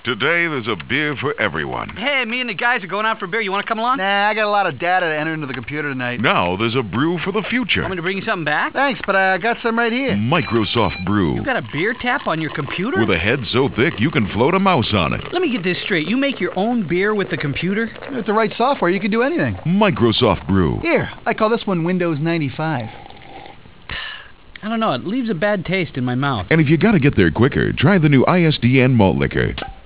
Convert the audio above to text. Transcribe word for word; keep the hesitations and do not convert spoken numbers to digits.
Today, there's a beer for everyone. Hey, me and the guys are going out for beer. You want to come along? Nah, I got a lot of data to enter into the computer tonight. Now, there's a brew for the future. Want me to bring you something back? Thanks, but I got some right here. Microsoft Brew. You got a beer tap on your computer? With a head so thick you can float a mouse on it. Let me get this straight. You make your own beer with the computer? With the right software, you can do anything. Microsoft Brew. Here, I call this one Windows ninety-five. I don't know. It leaves a bad taste in my mouth. And if you gotta get there quicker, try the new I S D N malt liquor.